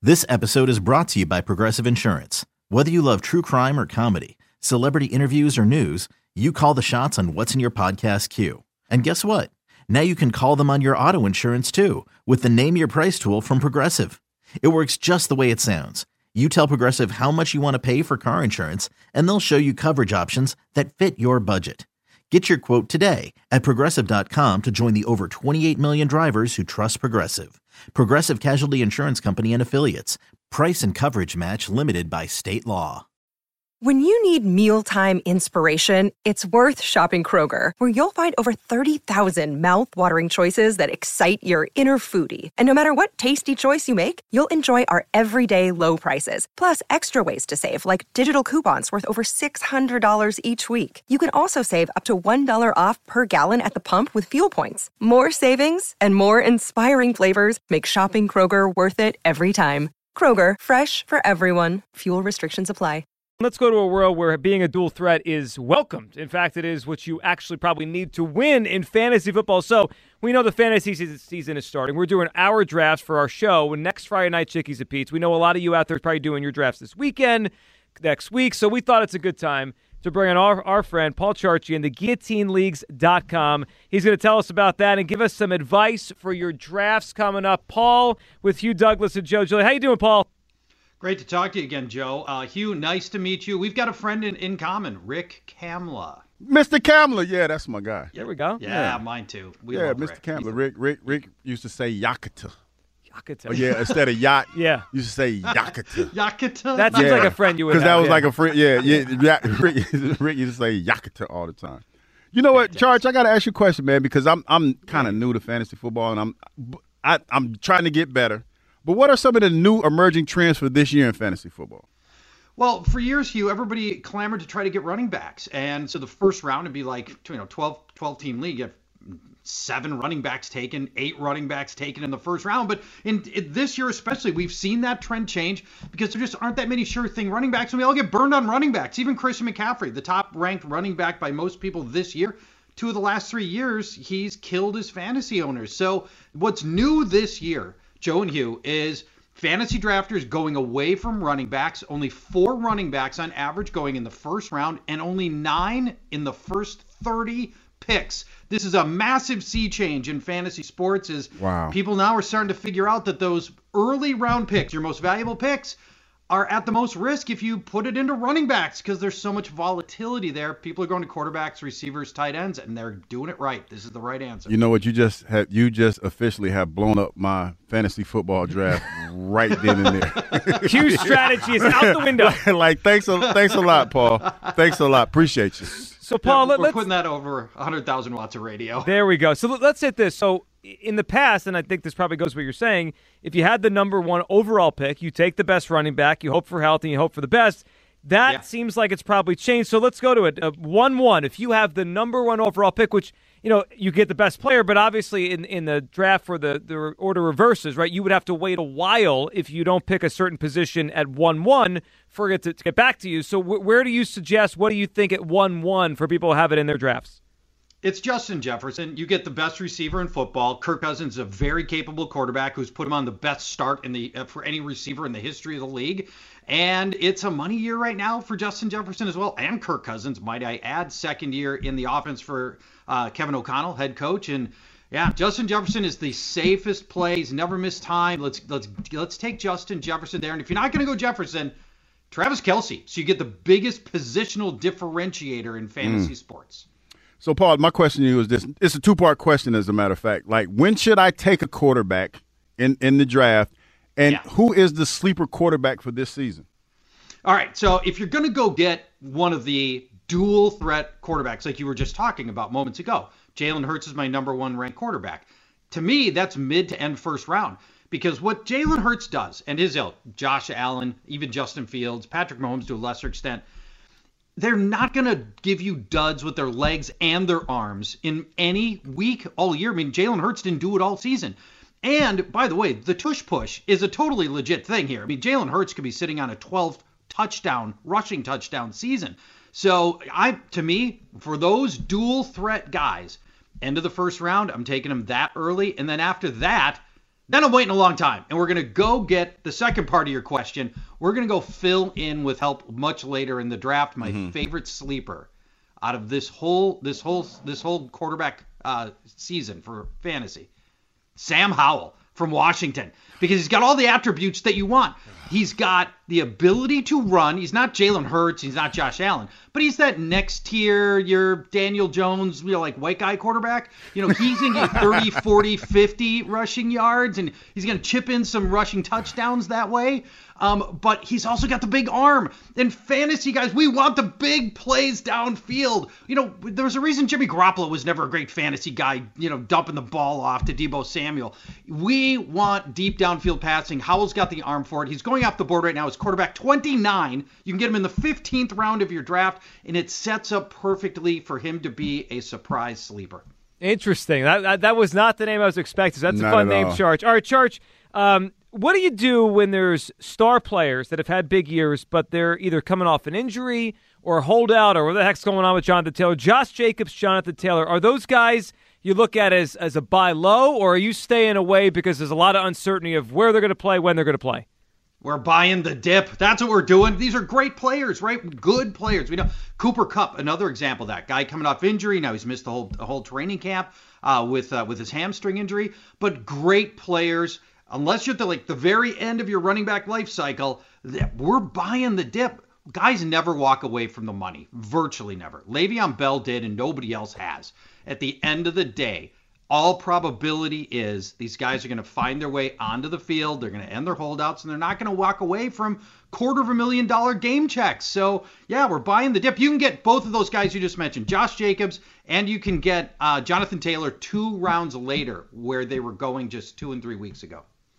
This episode is brought to you by Progressive Insurance. Whether you love true crime or comedy, celebrity interviews or news, you call the shots on what's in your podcast queue. And guess what? Now you can call them on your auto insurance too with the Name Your Price tool from Progressive. It works just the way it sounds. You tell Progressive how much you want to pay for car insurance, and they'll show you coverage options that fit your budget. Get your quote today at Progressive.com to join the over 28 million drivers who trust Progressive. Progressive Casualty Insurance Company and Affiliates. Price and coverage match limited by state law. When you need mealtime inspiration, it's worth shopping Kroger, where you'll find over 30,000 mouth-watering choices that excite your inner foodie. And no matter what tasty choice you make, you'll enjoy our everyday low prices, plus extra ways to save, like digital coupons worth over $600 each week. You can also save up to $1 off per gallon at the pump with fuel points. More savings and more inspiring flavors make shopping Kroger worth it every time. Kroger, fresh for everyone. Fuel restrictions apply. Let's go to a world where being a dual threat is welcomed. In fact, it is what you actually probably need to win in fantasy football. So we know the fantasy season is starting. We're doing our drafts for our show next Friday night, Chickies and Pete's. We know a lot of you out there are probably doing your drafts this weekend, next week. So we thought it's a good time to bring on our friend Paul Charchian, the GuillotineLeagues.com. He's going to tell us about that and give us some advice for your drafts coming up. Paul with Hugh Douglas and Joe Giglio. How you doing, Paul? Great to talk to you again, Joe. Hugh, nice to meet you. We've got a friend in common, Rick Kamla. Mr. Kamla, yeah, that's my guy. There we go. Yeah, mine too. Yeah, Mr. Kamla. Rick used to say Yakata. Yakata. Oh, yeah, instead of yacht, yeah, used to say Yakata. Yakata? That seems like a friend you would have. Because that was like a friend, Rick used to say Yakata all the time. You know what, Charge, I got to ask you a question, man, because I'm kind of new to fantasy football, and I'm trying to get better. But what are some of the new emerging trends for this year in fantasy football? Well, for years, Hugh, everybody clamored to try to get running backs. And so the first round would be like, 12-team league. You have 7 running backs taken, 8 running backs taken in the first round. But in this year especially, we've seen that trend change because there just aren't that many sure thing running backs. And we all get burned on running backs. Even Christian McCaffrey, the top-ranked running back by most people this year, 2 of the last 3 years, he's killed his fantasy owners. So what's new this year, Joe and Hugh, is fantasy drafters going away from running backs. Only 4 running backs on average going in the first round and only 9 in the first 30 picks. This is a massive sea change in fantasy sports as people now are starting to figure out that those early round picks, your most valuable picks, are at the most risk if you put it into running backs because there's so much volatility there. People are going to quarterbacks, receivers, tight ends, and they're doing it right. This is the right answer. You know what? You just officially have blown up my fantasy football draft right then and there. Huge strategy is out the window. Thanks a lot, Paul. Thanks a lot. Appreciate you. So, Paul, we're putting that over 100,000 watts of radio. There we go. So let's hit this. So in the past, and I think this probably goes what you're saying, if you had the number 1 overall pick, you take the best running back, you hope for health, and you hope for the best. That seems like it's probably changed. So let's go to it. 1-1. If you have the number 1 overall pick, which, you get the best player, but obviously in the draft for the order reverses, right? You would have to wait a while if you don't pick a certain position at 1-1 for it to get back to you. So where do you suggest, what do you think at 1-1 for people who have it in their drafts? It's Justin Jefferson. You get the best receiver in football. Kirk Cousins is a very capable quarterback who's put him on the best start for any receiver in the history of the league. And it's a money year right now for Justin Jefferson as well. And Kirk Cousins, might I add, second year in the offense for Kevin O'Connell, head coach. And yeah, Justin Jefferson is the safest play. He's never missed time. Let's take Justin Jefferson there. And if you're not going to go Jefferson, Travis Kelce. So you get the biggest positional differentiator in fantasy sports. So, Paul, my question to you is this. It's a 2-part question, as a matter of fact. Like, when should I take a quarterback in the draft, and who is the sleeper quarterback for this season? All right, so if you're going to go get one of the dual threat quarterbacks like you were just talking about moments ago, Jalen Hurts is my number 1 ranked quarterback. To me, that's mid to end first round because what Jalen Hurts does, and his ilk, Josh Allen, even Justin Fields, Patrick Mahomes to a lesser extent, they're not going to give you duds with their legs and their arms in any week all year. I mean, Jalen Hurts didn't do it all season. And, by the way, the tush push is a totally legit thing here. I mean, Jalen Hurts could be sitting on a 12 rushing touchdown season. So, to me, for those dual threat guys, end of the first round, I'm taking them that early. And then after that, Then I'm waiting a long time, and we're going to go get the second part of your question. We're going to go fill in with help much later in the draft. My favorite sleeper out of this whole quarterback season for fantasy, Sam Howell from Washington, because he's got all the attributes that you want. He's got the ability to run. He's not Jalen Hurts. He's not Josh Allen, but he's that next tier, your Daniel Jones, like white guy quarterback. He's going to get 30, 40, 50 rushing yards, and he's going to chip in some rushing touchdowns that way. But he's also got the big arm. And fantasy guys, we want the big plays downfield. There was a reason Jimmy Garoppolo was never a great fantasy guy, dumping the ball off to Deebo Samuel. We want deep downfield passing. Howell's got the arm for it. He's going off the board right now as quarterback 29. You can get him in the 15th round of your draft, and it sets up perfectly for him to be a surprise sleeper. Interesting. That was not the name I was expecting. So that's a fun name, Charge. All right, Charge. What do you do when there's star players that have had big years, but they're either coming off an injury or a holdout or what the heck's going on with Jonathan Taylor? Josh Jacobs, Jonathan Taylor, are those guys you look at as a buy low, or are you staying away because there's a lot of uncertainty of where they're going to play, when they're going to play? We're buying the dip. That's what we're doing. These are great players, right? Good players. We know Cooper Kupp, another example of that guy coming off injury. Now he's missed the whole training camp with his hamstring injury. But great players. Unless you're at the very end of your running back life cycle, we're buying the dip. Guys never walk away from the money. Virtually never. Le'Veon Bell did, and nobody else has. At the end of the day, all probability is these guys are going to find their way onto the field. They're going to end their holdouts, and they're not going to walk away from $250,000 game checks. So, yeah, we're buying the dip. You can get both of those guys you just mentioned, Josh Jacobs, and you can get Jonathan Taylor 2 rounds later, where they were going just 2 and 3 weeks ago.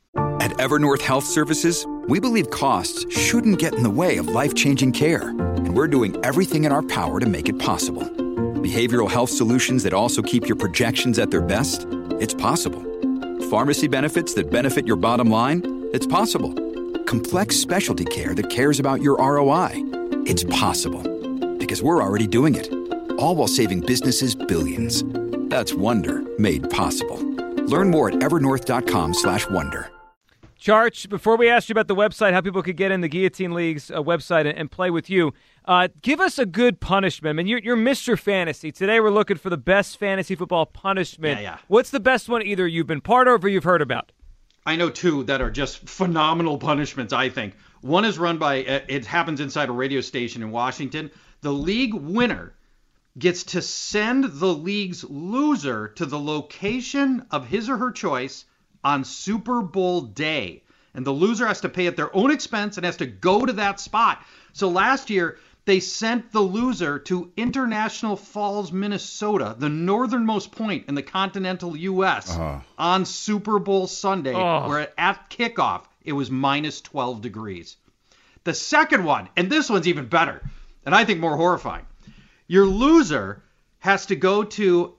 At Evernorth Health Services, we believe costs shouldn't get in the way of life-changing care, and we're doing everything in our power to make it possible. Behavioral health solutions that also keep your projections at their best? It's possible. Pharmacy benefits that benefit your bottom line? It's possible. Complex specialty care that cares about your ROI? It's possible. Because we're already doing it. All while saving businesses billions. That's Wonder made possible. Learn more at evernorth.com/wonder. Charge, before we ask you about the website, how people could get in the Guillotine League's website and play with you, give us a good punishment. I mean, you're Mr. Fantasy. Today we're looking for the best fantasy football punishment. Yeah. What's the best one either you've been part of or you've heard about? I know 2 that are just phenomenal punishments, I think. One is run by, it happens inside a radio station in Washington. The league winner gets to send the league's loser to the location of his or her choice on Super Bowl day. And the loser has to pay at their own expense and has to go to that spot. So last year, they sent the loser to International Falls, Minnesota, the northernmost point in the continental U.S., on Super Bowl Sunday, where at kickoff, it was minus 12 degrees. The second one, and this one's even better, and I think more horrifying. Your loser has to go to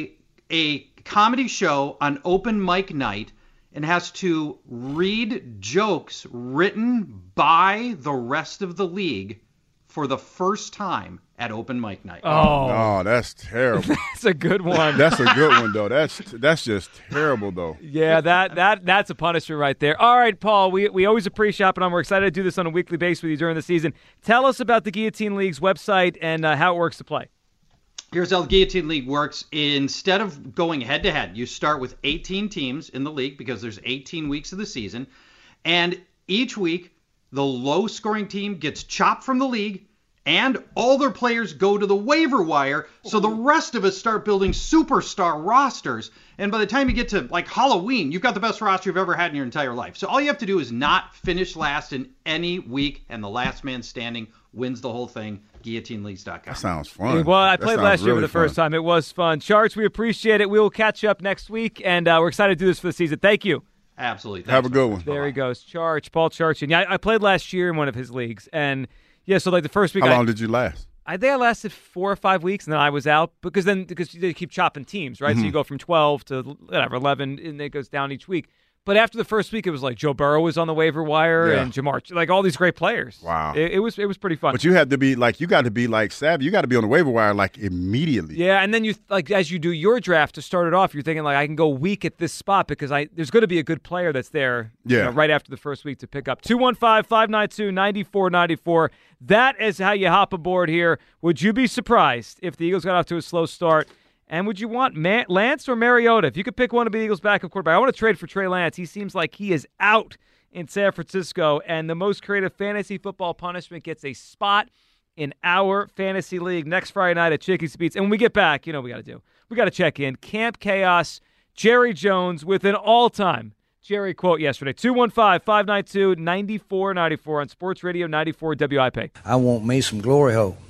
a comedy show on open mic night and has to read jokes written by the rest of the league for the first time at open mic night. Oh, that's terrible. That's a good one. That's a good one, though. That's just terrible, though. Yeah, that's a punishment right there. All right, Paul, we always appreciate hopping on. We're excited to do this on a weekly basis with you during the season. Tell us about the Guillotine League's website and how it works to play. Here's how the Guillotine League works. Instead of going head-to-head, you start with 18 teams in the league because there's 18 weeks of the season. And each week, the low-scoring team gets chopped from the league, and all their players go to the waiver wire, so the rest of us start building superstar rosters. And by the time you get to, Halloween, you've got the best roster you've ever had in your entire life. So all you have to do is not finish last in any week, and the last man standing wins the whole thing. GuillotineLeagues.com. That sounds fun. Well, I played last year for the first time. It was fun. Charts, we appreciate it. We will catch you up next week, and we're excited to do this for the season. Thank you. Absolutely. Thanks, Have a good one. There he goes. Paul Charch. And yeah, I played last year in one of his leagues, and yeah, so the first week. How long did you last? I think I lasted 4 or 5 weeks, and then I was out because they keep chopping teams, right? Mm-hmm. So you go from 12 to 11, and it goes down each week. But after the first week, it was like Joe Burrow was on the waiver wire and Jamar, like all these great players. Wow. It was pretty fun. But you got to be savvy. You got to be on the waiver wire like immediately. Yeah, and then you as you do your draft to start it off, you're thinking like I can go weak at this spot because there's going to be a good player that's there right after the first week to pick up. 215-592-9494. That is how you hop aboard here. Would you be surprised if the Eagles got off to a slow start? And would you want Lance or Mariota? If you could pick one to be the Eagles' backup quarterback, I want to trade for Trey Lance. He seems like he is out in San Francisco, and the most creative fantasy football punishment gets a spot in our fantasy league next Friday night at Chickies Beats. And when we get back, you know what we got to do. We got to check in. Camp Chaos, Jerry Jones with an all-time Jerry quote yesterday. 215-592-9494 on Sports Radio 94 WIP. I want me some glory hole.